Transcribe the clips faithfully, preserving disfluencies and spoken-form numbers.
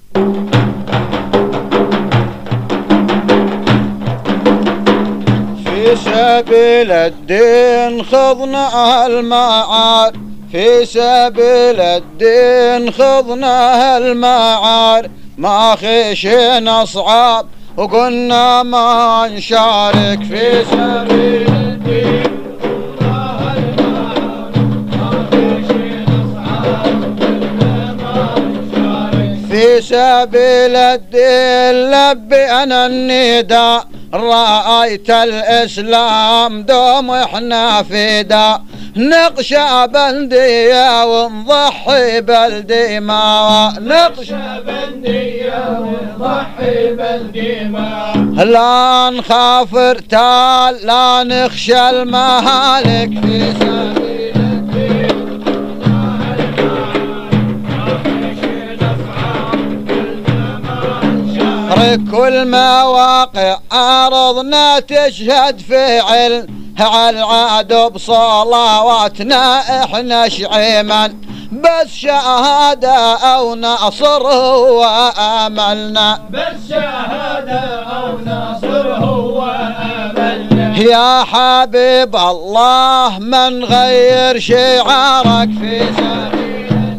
في سبيل الدين خضنا المعار، في سبيل الدين خضنا المعار، ما خشينا صعاب وقلنا ما نشارك. في سبيل الدين خضنا المعار، ما خشينا صعاب وقلنا ما نشارك. في سبيل الدين لبينا النداء، رأيت الإسلام دوم احنا فدا، نقشى بندية ونضحي بالدماء، نقشى بندية ونضحي بالدماء، لا نخاف ارتال لا نخشى المهالك. في سبيل الدين كل مواقع أرضنا تشهد فعل على العدو بصلواتنا احنا شعيما، بس شهادة أو نصر هو أملنا، بس شهادة أو نصر هو أملنا. يا حبيب الله ما نغير شعارك. في سبيل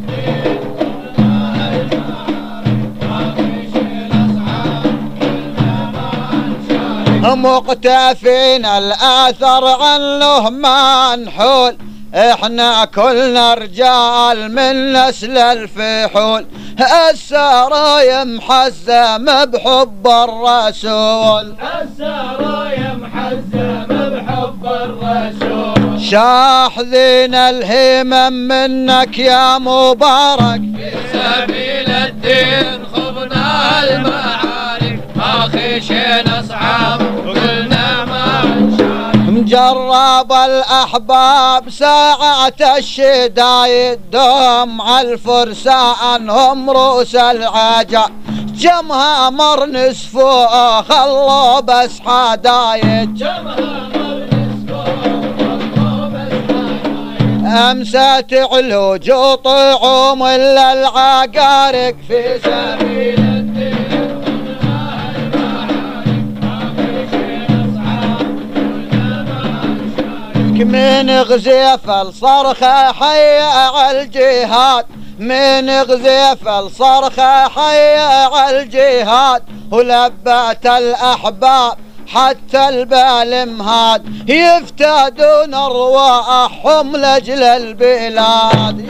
مقتفين الآثر عنه ما نحول، احنا كلنا رجال من نسل الفحول، السرايا محزمة بحب الرسول، السرايا محزمة بحب الرسول، شاحذين الهمم منك يا مبارك. في سبيل الدين خضنا المعارك، ما خشينا صعاب وقلنا ما نشارك. مجرب الأحباب ساعة الشدايد، دوم على الفرسان هم رؤوس العجا، جمها مر نسفوه خلوا بس حدايد، جمها مر نسفوه خلوا بس حدايد. أمست علوج وطعوم إلا العقارق. في سبيل الدين من غزيف الصرخة حي على الجهاد، من غزيف الصرخة حي على الجهاد، ولبت الأحباب حتى البال مهاد، يفتدون أرواحهم لأجل البلاد،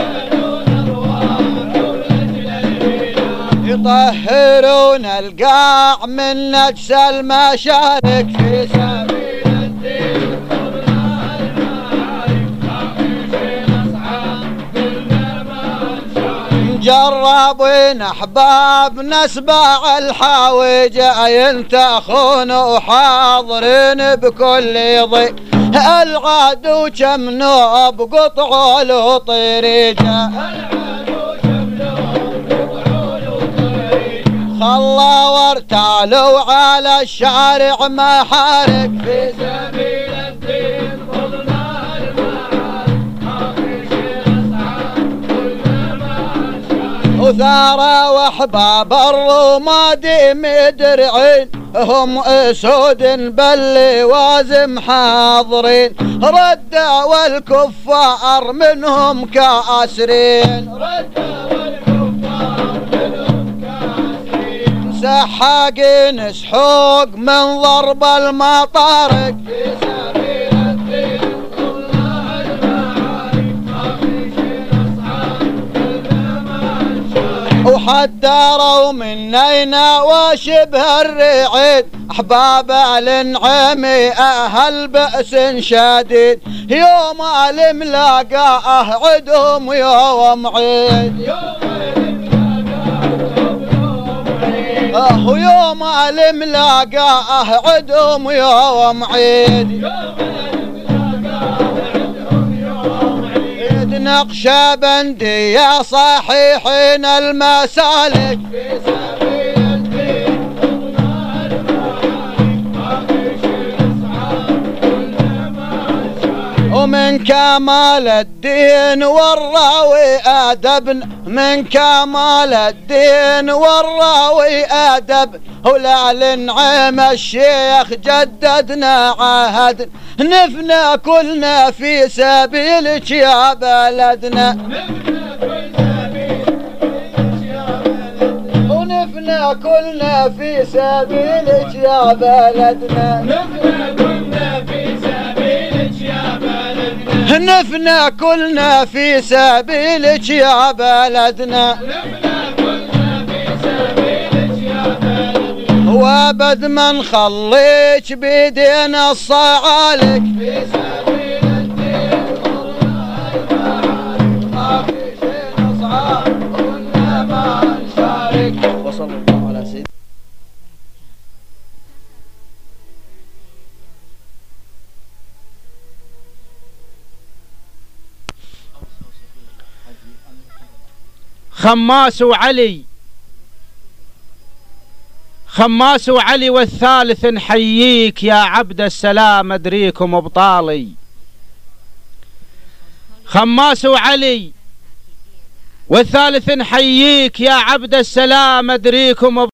يطهرون القاع من نجس المشارك. في سبيل الدين مجربين احباب نسبع الحاوجة، ينتخون وحاضرين بكل ضيق، العدو جمنوا بقطعوا له طريقه، خلوا وارتالوا على الشارع محارق. في سبيل الدين خضنا المعارك، ما خشينا صعاب وقلنا ما نشارك. وثارة واحباب الرمادي مدرعين، هم اسود باللوازم حاضرين، ردوا الكفار منهم كاسرين، ردوا الكفار منهم كاسرين، سحاقين سحوق من ضرب المطارق. في سبيل الدين خضنا المعارك، ما خشينا صعاب وقلنا ما نشارك. وحدروا من نينا وشبه الرعيد، احباب النعيمي اهل بأس شديد، يوم الملاقاه عدهم يوم عيد، يوم يوم الملاقاه عدهم يوم عيد، نقشبندي يا صحيحين المسالك. في سبيل الدين خضنا المعارك، ما خشينا صعاب وقلنا ما نشارك. ومن كمال الدين والراوي أدب، من كمال الدين والراوي أدب، ولا لنعم الشيخ جددنا عهد، نفنا كلنا في سبيلك يا بلدنا، ونفنا كلنا في سبيلك يا بلدنا، نفنا كلنا في سبيلك يا بلدنا، نفنا كلنا في سبيلك يا بلدنا، نفنا كلنا في سبيلك يا بلدنا، وابد ما نخليك بيدينا الصعالك، في سبيل الدين والله ما في شيء نصعب كنا ما نشارك. وصلى الله على سيدنا. خماس وعلي، خماس وعلي والثالث نحييك يا عبد السلام أدريكم أبطالي، خماس وعلي والثالث نحييك يا عبد السلام أدريكم